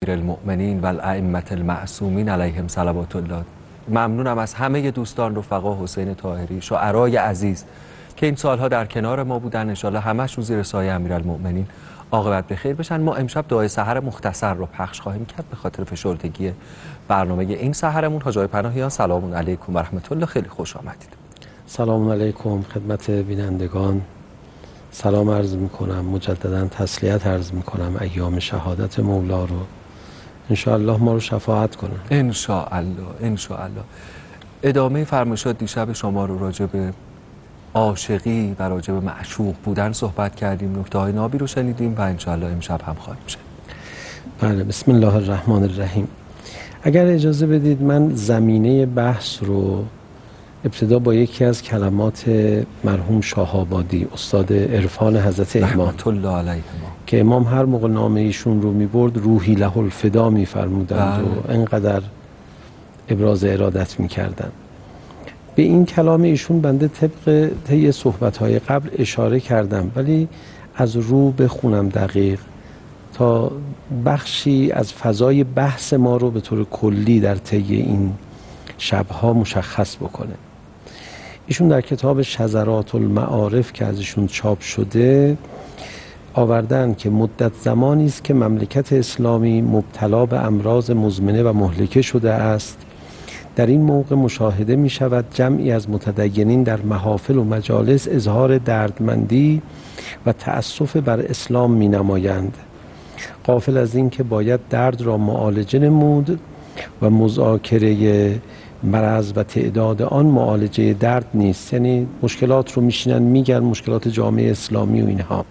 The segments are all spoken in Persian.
المؤمنین و الائمه المعصومین علیهم صلوات الله. ممنونم از همه دوستان، رفقا، حسین طاهری، شعرای عزیز که این سالها در کنار ما بودن. انشالله همش رو زیر سایه امیرالمؤمنین عاقبت به خیر بشن. ما امشب دعای سحر مختصر رو پخش خواهیم کرد به خاطر فشردگی برنامه این سحرمون. حاج آقای پناهیان سلام علیکم و رحمت الله، خیلی خوش آمدید. سلام علیکم خدمت بینندگان، سلام عرض میکنم، مجددا تسلیت عرض میکنم. ایام شهادت مولا رو انشاءالله ما رو شفاعت کنه. انشاءالله انشاءالله. ادامه فرمایشات دیشب شما رو راجع به عاشقی و راجع به معشوق بودن صحبت کردیم، نکته های نابی رو شنیدیم و انشاءالله امشب هم خواهیم شد. بله، بسم الله الرحمن الرحیم. اگر اجازه بدید من زمینه بحث رو ابتدا با یکی از کلمات مرحوم شاه‌آبادی، استاد عرفان حضرت امام رحمت الله علیهم، که امام هر موقع نامه ایشون رو میبرد روحی له الفدا میفرمودند و انقدر ابراز ارادت میکردن. به این کلام ایشون بنده طبق طی صحبت‌های قبل اشاره کردم، ولی از رو بخونم دقیق تا بخشی از فضای بحث ما رو به طور کلی در طی این شبها مشخص بکنه. ایشون در کتاب شذرات المعارف که از ایشون چاپ شده آوردن که مدت زمانی است که مملکت اسلامی مبتلا به امراض مزمنه و مهلکه شده است. در این موقع مشاهده می شود جمعی از متدینین در محافل و مجالس اظهار دردمندی و تأسف بر اسلام می نمایند، غافل از این که باید درد را معالجه نمود و مذاکره مرض و تعداد آن معالجه درد نیست. یعنی مشکلات رو میشینن میگن، مشکلات جامعه اسلامی و اینها.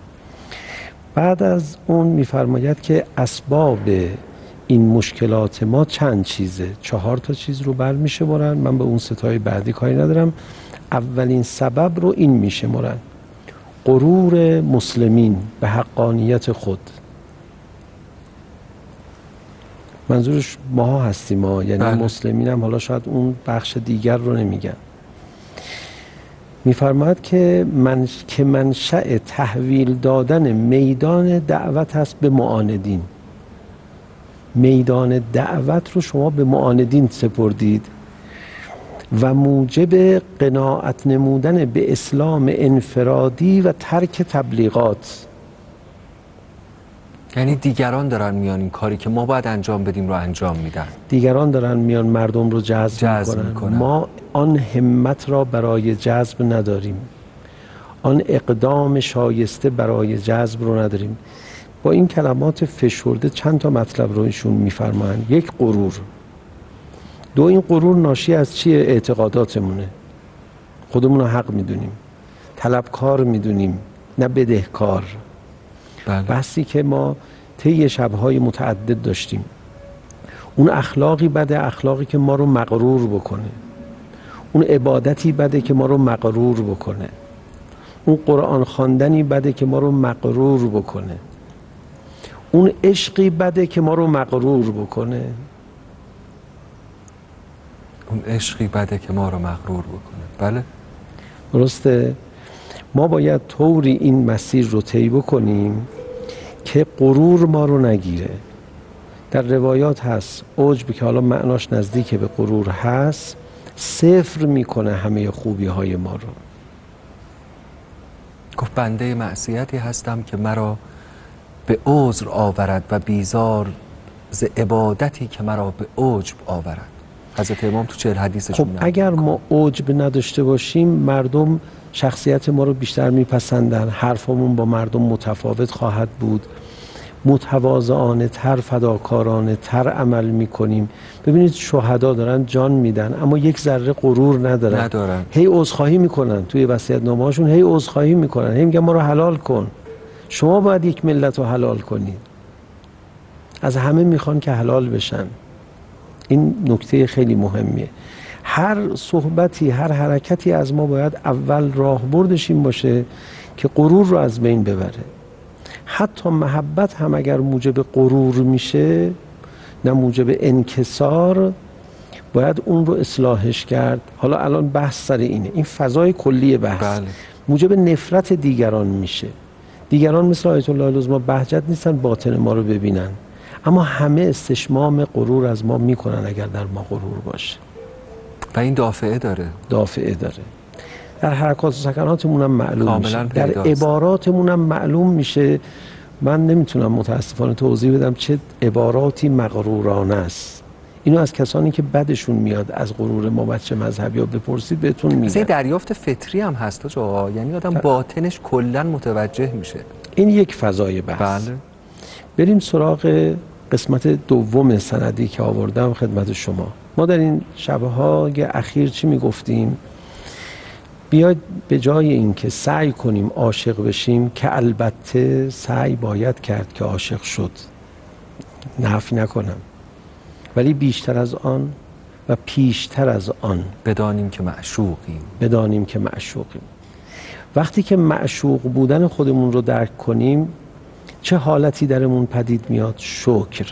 بعد از اون میفرماید که اسباب این مشکلات ما چند چیزه، 4 تا چیز رو برمیشه برن. من به اون 3 تای بعدی کاری ندارم. اولین سبب رو این میشه مرن غرور مسلمین به حقانیت خود. منظورش ماها هستیم ما، یعنی مسلمین هم، حالا شاید اون بخش دیگر رو نمیگن. میفرماید که منشأ تحویل دادن میدان دعوت هست به معاندین. میدان دعوت رو شما به معاندین سپردید و موجب قناعت نمودن به اسلام انفرادی و ترک تبلیغات. یعنی دیگران دارن میان این کاری که ما باید انجام بدیم رو انجام میدن، دیگران دارن میان مردم رو جذب میکنن. ما آن همت را برای جذب نداریم، آن اقدام شایسته برای جذب رو نداریم. با این کلمات فشرده چند تا مطلب رو ایشون میفرمایند. 1 غرور. 2 این غرور ناشی از چیه؟ اعتقاداتمونه. خودمون رو حق میدونیم، طلبکار میدونیم، نه بدهکار. بحثی که ما طی شب‌های متعدد داشتیم، اون اخلاقی بده، اخلاقی که ما رو مغرور بکنه. اون عبادتی بده که ما رو مغرور بکنه. اون قرآن خواندنی بده که ما رو مغرور بکنه. اون عشقی بده که ما رو مغرور بکنه. اون عشقی بده که ما رو مغرور بکنه. بله درسته. ما باید طوری این مسیر رو طی بکنیم که غرور ما رو نگیره. در روایات هست عجب که حالا معناش نزدیک به غرور هست، صفر میکنه همه خوبی های ما رو. گفت بنده معصیتی هستم که مرا به عذر آورد و بیزار ز عبادتی که مرا به عجب آورد. حضرت امام تو 40 حدیثشون. خب اگر ما عجب نداشته باشیم مردم شخصیت ما رو بیشتر میپسندن، حرفمون با مردم متفاوت خواهد بود، متواضعانه تر، فداکارانه تر عمل میکنیم. ببینید شهدا دارن جان میدن اما یک ذره غرور ندارن. هی عذرخواهی میکنن توی وصیت‌نامه هاشون، هی عذرخواهی میکنن، هی میگن ما رو حلال کن. شما باید یک ملت رو حلال کنید. از همه میخوان که حلال بشن. این نکته خیلی مهمیه. هر صحبتی، هر حرکتی از ما باید اول راهبردش این باشه که غرور رو از بین ببره. حتی محبت هم اگر موجب غرور میشه، نه موجب انکسار، باید اون رو اصلاحش کرد. حالا الان بحث سر اینه، این فضای کلی بحث. موجب نفرت دیگران میشه. دیگران مثل آیت الله العظمی بهجت نیستن باطن ما رو ببینن، اما همه استشمام غرور از ما میکنن اگر در ما غرور باشه و این دافعه داره. در حرکات و سکناتمون هم معلوم میشه، در عباراتمون هم معلوم میشه. من نمیتونم متاسفانه توضیح بدم چه عباراتی مغرورانه است. اینو از کسانی که بدشون میاد از غرور ما بچه مذهبی ها بپرسید بهتون میگن. دریافت فطری هم هست آقا، یعنی آدم باطنش کلا متوجه میشه. این یک فضای بحث. بله. بریم سراغ قسمت دوم سندی که آوردم خدمت شما. ما در این شبهای اخیر چی میگفتیم؟ بیاید به جای این که سعی کنیم عاشق بشیم، که البته سعی باید کرد که عاشق شد، نفی نکنم، ولی بیشتر از آن و پیشتر از آن بدانیم که معشوقیم. وقتی که معشوق بودن خودمون رو درک کنیم چه حالتی درمون پدید میاد؟ شکر.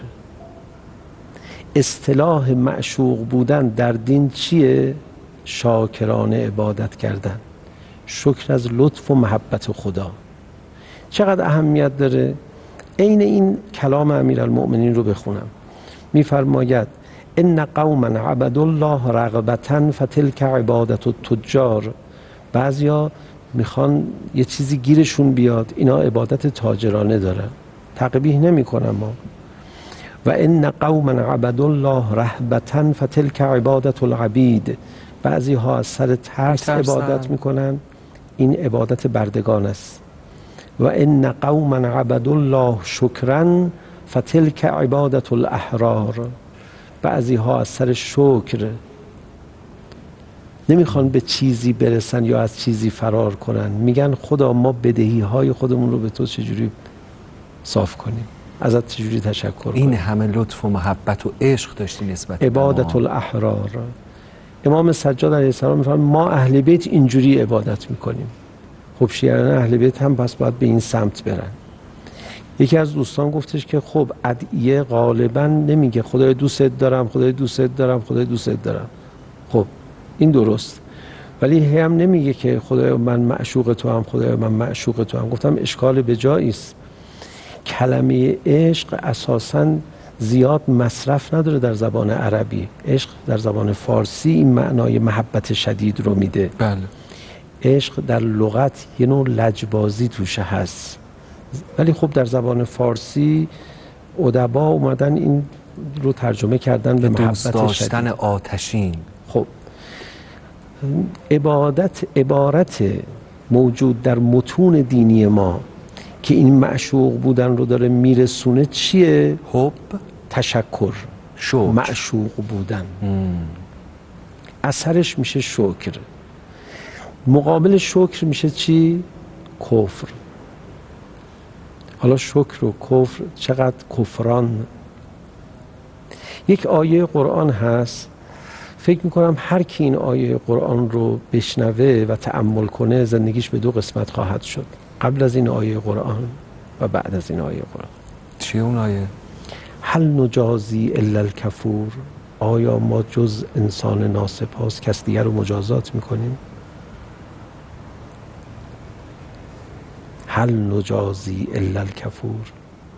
اصطلاح معشوق بودن در دین چیه؟ شاکرانه عبادت کردن، شکر از لطف و محبت خدا. چقدر اهمیت داره؟ عین این کلام امیرالمؤمنین رو بخونم. میفرماید ان قوما عبدوا الله رغبة فتلك عبادة التجار. بعضیا میخوان یه چیزی گیرشون بیاد، اینا عبادت تاجرانه دارن. تقبیح نمی کنم ما. و ان قوما عبدوا الله رهبة فتلك عبادة العبید. بعضی ها از سر ترس عبادت میکنن، این عبادت بردگان است. و ان قوما عبدوا الله شکرا فتلك عبادة الاحرار. بعضی ها از سر شکر نمیخوان به چیزی برسن یا از چیزی فرار کنن، میگن خدا ما بدهی های خودمون رو به تو چجوری صاف کنیم، ازت چجوری تشکر کنیم. این همه لطف و محبت و عشق داشتی نسبت عبادت الاحرار. امام سجاد علیه السلام میفرماید ما اهل بیت اینجوری عبادت میکنیم. خب شیعیان اهل بیت هم پس باید به این سمت برن. یکی از دوستان گفتش که خب ادعیه غالبا نمیگه خدای دوست دارم، خدای دوست دارم، خدای دوست دارم. خب این درست، ولی هم نمیگه که خدای من معشوق تو هم، خدای من معشوق تو هم. گفتم اشکال به جایی است. کلمه عشق اساساً زیاد مصرف نداره در زبان عربی. عشق در زبان فارسی این معنای محبت شدید رو میده. بله. عشق در لغت یه نوع لجبازی توشه هست، ولی خب در زبان فارسی ادبا اومدن این رو ترجمه کردن به محبت دوست داشتن شدید. آتشین. خب عبارت موجود در متون دینی ما که این معشوق بودن رو داره میرسونه چیه؟ حب، تشکر، شکر. معشوق بودن اثرش میشه شکر. مقابل شکر میشه چی؟ کفر. حالا شکر و کفر چقدر کفران. یک آیه قرآن هست، فکر میکنم هر کی این آیه قرآن رو بشنوه و تأمل کنه زندگیش به دو قسمت خواهد شد، قبل از این آیه قرآن و بعد از این آیه قرآن. چی اون آیه؟ هل نجازی الا الکفور. آیا ما جز انسان ناسپاس کس دیگر رو مجازات میکنیم؟ هل نجازی الا الکفور.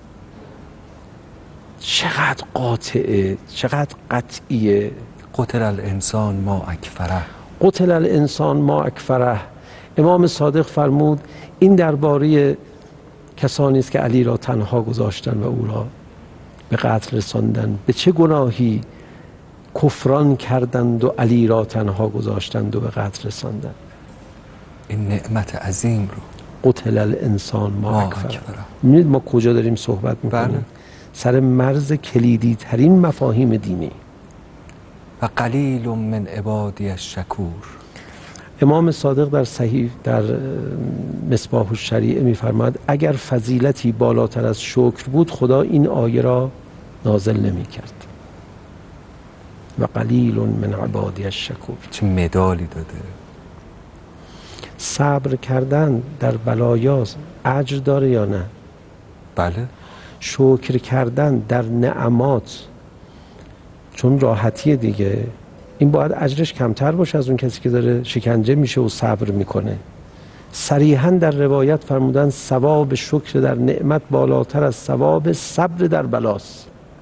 چقدر قاطعه، چقدر قطعیه. قتل الانسان ما اکفره. قتل الانسان ما اکفره. امام صادق فرمود این درباره کسانی است که علی را تنها گذاشتن و او را به قتل رساندند. به چه گناهی کفران کردند و علی را تنها گذاشتند و به قتل رساندند؟ این نعمت عظیم رو قتل الانسان ما اکفره. می‌بینید ما کجا داریم صحبت می‌کنیم؟ بله. سر مرز کلیدی ترین مفاهیم دینی. و قلیل من عبادی الشکور. امام صادق در صحیح در مصباح الشریعه می‌فرماید اگر فضیلتی بالاتر از شکر بود خدا این آیه را نازل نمی‌کرد. و قلیل من عبادی الشکور. چه مدالی داده. صبر کردن در بلایا اجر داره یا نه؟ بله. شکر کردن در نعمات چون راحتیه دیگه، این باید اجرش کمتر باشه از اون کسی که داره شکنجه میشه و صبر میکنه. صریحاً در روایت فرمودن ثواب شکر در نعمت بالاتر از ثواب صبر در بلاست.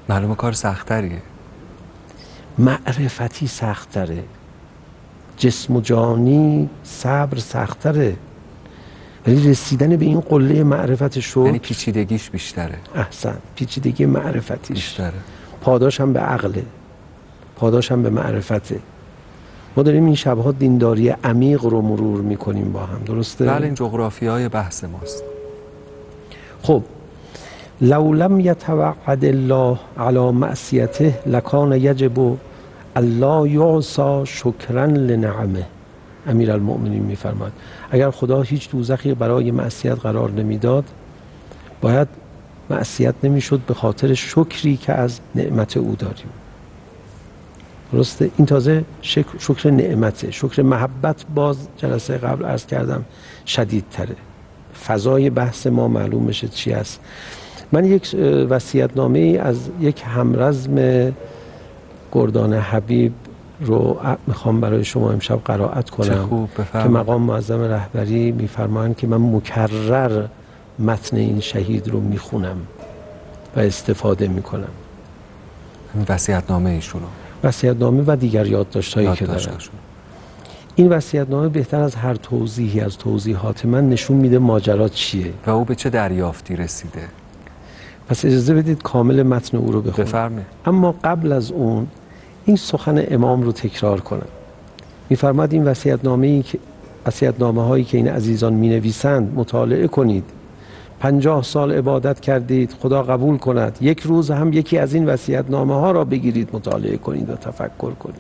معلومه کار سخت‌تریه. معرفتی سخت‌تره، جسم و جانی صبر سخت‌تره، ولی رسیدن به این قله معرفت شکر یعنی پیچیدگیش بیشتره. احسن، پیچیدگی معرفتیش بیشتره. پاداش هم به عقله، پاداش هم به معرفته. ما داریم این شبها دینداری عمیق رو مرور میکنیم با هم، درسته؟ بله، این جغرافیای بحث ماست. خب لو لم یتوعد الله علی معصیته لکان یجب الله یعصی شکرا لنعمه. امیرالمؤمنین میفرماد اگر خدا هیچ دوزخی برای معصیت قرار نمیداد، باید معصیت نمیشد به خاطر شکری که از نعمت او داریم. درسته؟ این تازه شکر نعمته. شکر محبت باز جلسه قبل عرض کردم شدید تره. فضای بحث ما معلوم بشه چی است. من یک وصیت‌نامه ای از یک همرزم گردان حبیب رو میخوام برای شما امشب قرائت کنم که مقام معظم رهبری میفرمایند که من مکرر متن این شهید رو میخونم و استفاده میکنم. وصیت‌نامه ایشونو، وصیت‌نامه و دیگر یادداشت‌هایی که دارم. این وصیت‌نامه بهتر از هر توضیحی از توضیحات من نشون میده ماجرا چیه و او به چه دریافتی رسیده. پس اجازه بدید کامل متن او رو بخونم. بفرمایید. اما قبل از اون این سخن امام رو تکرار کنم. میفرماد این وصیت‌نامه هایی که این عزیزان مینویسند مطالعه کنید. 50 سال عبادت کردید، خدا قبول کند. یک روز هم یکی از این وصیت‌نامه ها را بگیرید، مطالعه کنید و تفکر کنید.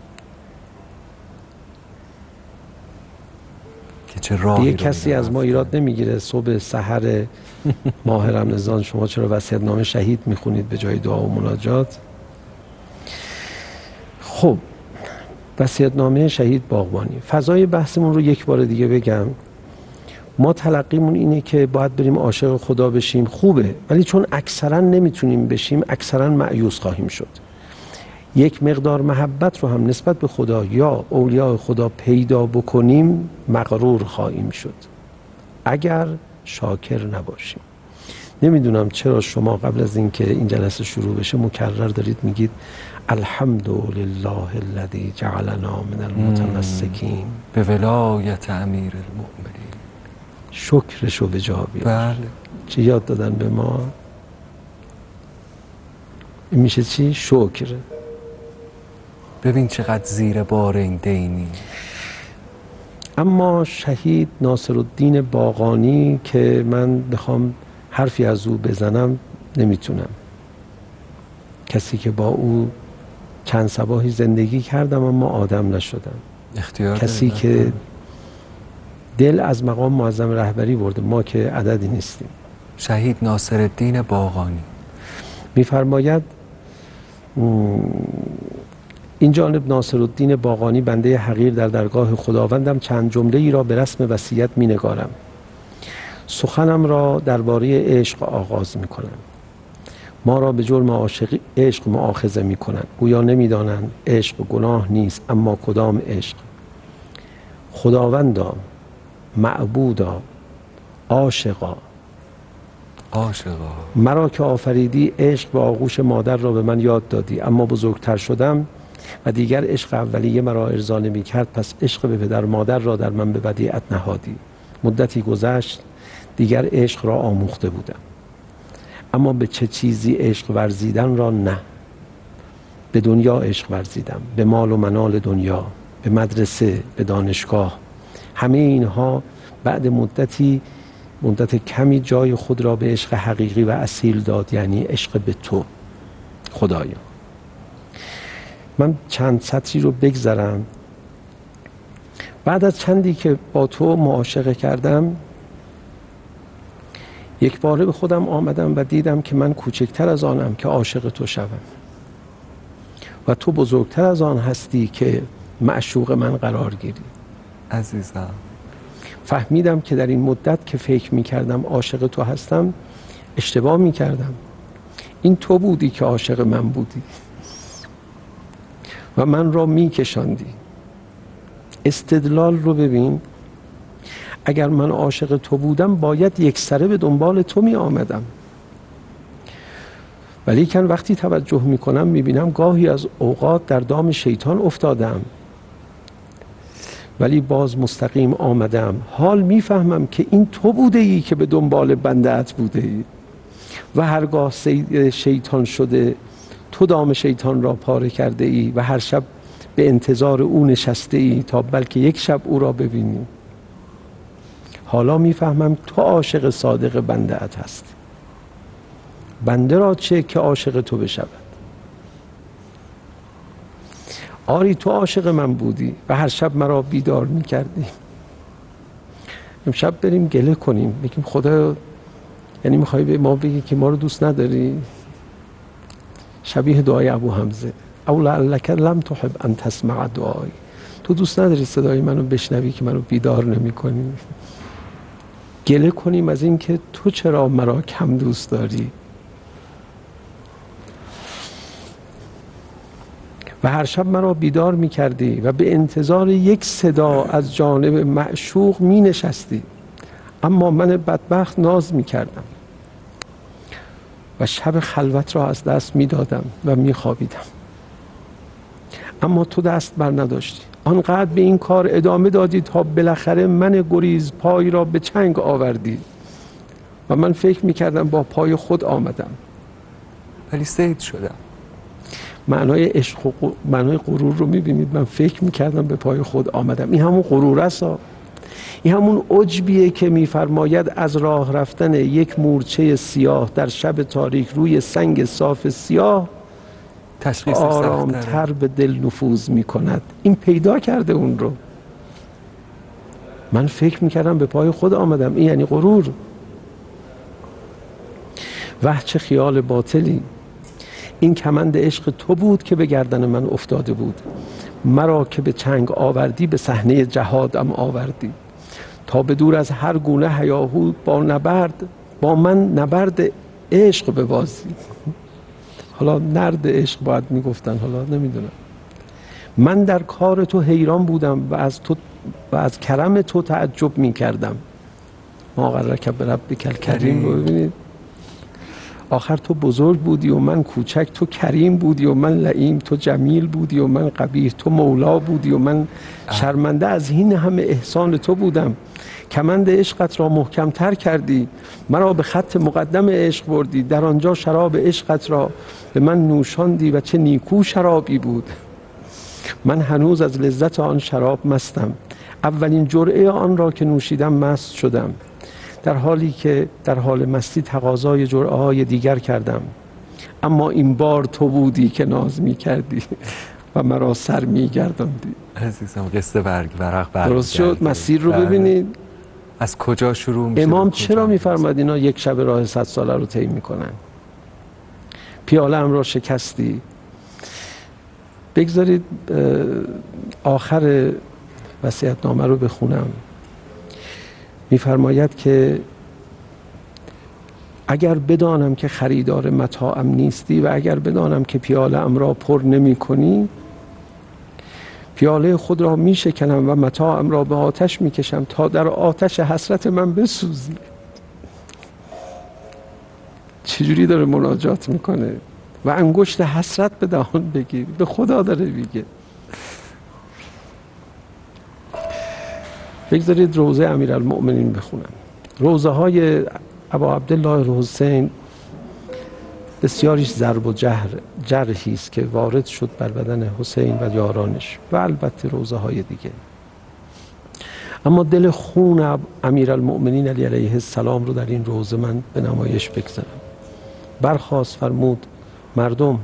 که چه راهی یک کسی از ما ایراد نمیگیره صبح سحر ماه رمضان شما چرا وصیت‌نامه شهید میخونید به جای دعا و مناجات؟ خب وصیت‌نامه شهید باغبانی. فضای بحثمون رو یک بار دیگه بگم. ما تلقیمون اینه که باید بریم عاشق خدا بشیم، خوبه، ولی چون اکثرا نمیتونیم بشیم اکثرا مایوس خواهیم شد. یک مقدار محبت رو هم نسبت به خدا یا اولیاء خدا پیدا بکنیم مغرور خواهیم شد اگر شاکر نباشیم. نمیدونم چرا شما قبل از اینکه این جلسه شروع بشه مکرر دارید میگید الحمدلله الذی جعلنا من المتمسکین به ولایت امیرالمؤمنین. شکرشو به جا بیار. بله. چی یاد دادن به ما؟ این میشه چی؟ شکر. ببین چقدر زیر بار این دینی. اما شهید ناصرالدین باغانی که من بخوام حرفی از او بزنم نمیتونم. کسی که با او چند صباحی زندگی کردم اما آدم نشدم. کسی که دل از مقام معظم رهبری برده، ما که عددی نیستیم. شهید ناصرالدین باغانی میفرماید این جانب ناصرالدین باغانی بنده حقیر در درگاه خداوندم چند جمله ای را به رسم وصیت می نگارم. سخنم را درباره عشق آغاز می کنم. ما را به جرم عشق مؤاخذه می کنند. گویا نمی دانند عشق گناه نیست، اما کدام عشق؟ خداوندا، معبودا، عاشقا. مرا که آفریدی عشق به آغوش مادر را به من یاد دادی، اما بزرگتر شدم و دیگر عشق اولیه مرا ارضا نمی کرد، پس عشق به پدر مادر را در من به ودیعت نهادی. مدتی گذشت دیگر عشق را آموخته بودم، اما به چه چیزی عشق ورزیدن را نه. به دنیا عشق ورزیدم، به مال و منال دنیا، به مدرسه، به دانشگاه. همه اینها بعد مدت کمی جای خود را به عشق حقیقی و اصیل داد، یعنی عشق به تو خدایا. من چند سطری رو بگذرم. بعد از چندی که با تو معاشقه کردم یک باره به خودم آمدم و دیدم که من کوچکتر از آنم که عاشق تو شوم و تو بزرگتر از آن هستی که معشوق من قرار گیری. عزیزم فهمیدم که در این مدت که فکر می کردم عاشق تو هستم اشتباه می کردم. این تو بودی که عاشق من بودی و من را می کشاندی. استدلال رو ببین. اگر من عاشق تو بودم باید یک سره به دنبال تو می آمدم. ولیکن وقتی توجه میکنم میبینم گاهی از اوقات در دام شیطان افتادم، ولی باز مستقیم آمدم. حال میفهمم که این تو بوده ای که به دنبال بنده‌ات بوده ای و هرگاه سید شیطان شده تو دام شیطان را پاره کرده ای و هر شب به انتظار او نشسته ای تا بلکه یک شب او را ببینی. حالا میفهمم تو عاشق صادق بنده‌ات هستی. بنده را چه که عاشق تو بشود؟ آری تو عاشق من بودی و هر شب مرا بیدار میکردی. امشب بریم گله کنیم، بگیم خدا، یعنی میخوای به ما بگی که ما رو دوست نداری؟ شبیه دعای ابو حمزه، او لعلک لم تحب ان تسمع دعای. تو دوست نداری صدای منو بشنوی که منو بیدار نمی کنی؟ گله کنیم از این که تو چرا مرا کم دوست داری. و هر شب مرا بیدار می کردی و به انتظار یک صدا از جانب معشوق می نشستی، اما من بدبخت ناز می کردم و شب خلوت را از دست می دادم و می خوابیدم. اما تو دست بر نداشتی، آنقدر به این کار ادامه دادی تا بالاخره من گریز پای را به چنگ آوردی و من فکر می کردم با پای خود آمدم، ولی سید شدم. معنای عشق و معنای غرور رو می‌بینید. من فکر می‌کردم به پای خود آمدم. این همون غرور است. این همون عجبیه که می‌فرماید از راه رفتن یک مورچه سیاه در شب تاریک روی سنگ صاف سیاه آرامتر به دل نفوذ می‌کند. این پیدا کرده اون رو. من فکر می‌کردم به پای خود آمدم. این یعنی غرور. وه چه خیال باطلی. این کمند عشق تو بود که به گردن من افتاده بود. مرا که به چنگ آوردی به صحنه جهادم آوردی تا به دور از هر گونه هیاهو با من نبرد عشق ببازی. حالا نرد عشق باید میگفتن، حالا نمیدونم. من در کار تو حیران بودم و از کرم تو تعجب میکردم. ما غرک بربک الکریم رو ببینید. آخر تو بزرگ بودی و من کوچک، تو کریم بودی و من لئیم، تو جمیل بودی و من قبیح، تو مولا بودی و من شرمنده از این همه احسان تو بودم. کمند عشقت را محکم تر کردی، مرا به خط مقدم عشق بردی، در آنجا شراب عشقت را به من نوشاندی و چه نیکو شرابی بود. من هنوز از لذت آن شراب مستم. اولین جرعه آن را که نوشیدم مست شدم، در حالی که در حال مستی تقاضای جرعه‌های دیگر کردم. اما این بار تو بودی که ناز می کردی و مرا سر می گرداندی. عزیزم قصه ورق درست شد. مسیر رو ببینید از کجا شروع میشه. امام چرا میفرماد اینا یک شب راه 100 ساله رو طی میکنن؟ پیاله ام را شکستی. بگذارید آخر وصیت‌نامه رو بخونم. میفرماید که اگر بدانم که خریدار متاعم نیستی و اگر بدانم که پیاله ام را پر نمی کنی، پیاله خود را می شکنم و متاعم را به آتش می کشم تا در آتش حسرت من بسوزی. چجوری داره مناجات میکنه و انگشت حسرت به دهان بگیر، به خدا داره میگه. بگذارید روضه امیرالمؤمنین بخونم. روضه های ابا عبدالله الحسین بسیاریش ضرب و جرحی است که وارد شد بر بدن حسین و یارانش و البته روضه های دیگه. اما دل خون امیرالمؤمنین علی علیه السلام رو در این روضه من به نمایش بگذارم. برخاست فرمود مردم،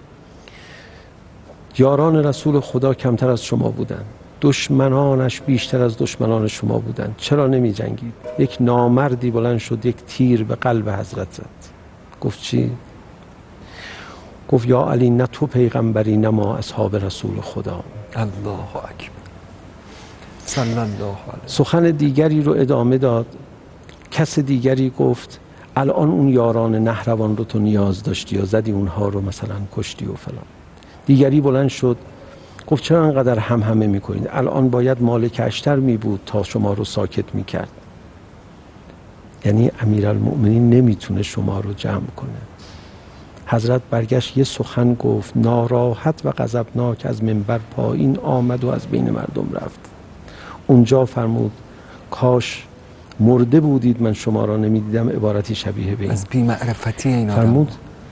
یاران رسول خدا کمتر از شما بودند، دشمنانش بیشتر از دشمنان شما بودند، چرا نمی جنگید؟ یک نامردی بلند شد یک تیر به قلب حضرت زد. گفت چی؟ گفت یا علی نه تو پیغمبری نه ما اصحاب رسول خدا. الله اکبر صلی الله علیه. سخن دیگری رو ادامه داد. کس دیگری گفت الان اون یاران نهروان رو تو نیاز داشتی یا زدی اونها رو مثلا کشتی و فلان. دیگری بلند شد گفت چرا انقدر همه میکنید؟ الان باید مالک اشتر می بود تا شما رو ساکت میکرد. یعنی امیرالمؤمنین نمیتونه شما رو جمع کنه. حضرت برگشت یه سخن گفت، ناراحت و غضبناک از منبر پایین آمد و از بین مردم رفت. اونجا فرمود کاش مرده بودید من شما را نمیدیدم، عبارتی شبیه به این. از بی‌معرفتی این آدم فرمود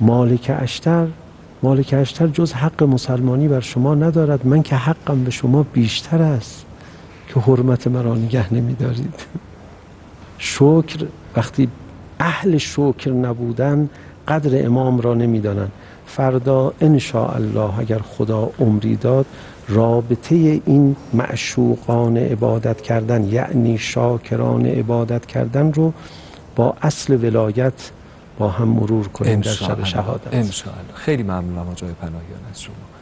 مالک اشتر جز حق مسلمانی بر شما ندارد، من که حقم به شما بیشتر است که حرمت مرا نگه نمیدارید. شکر، وقتی اهل شکر نبودن قدر امام را نمیدانند. فردا ان شاء الله اگر خدا عمری داد، رابطه این معشوقان عبادت کردن یعنی شاکران عبادت کردن رو با اصل ولایت با هم مرور کنیم در شب شهادت. ان شاء الله. خیلی ممنونم آقای پناهیان از شما.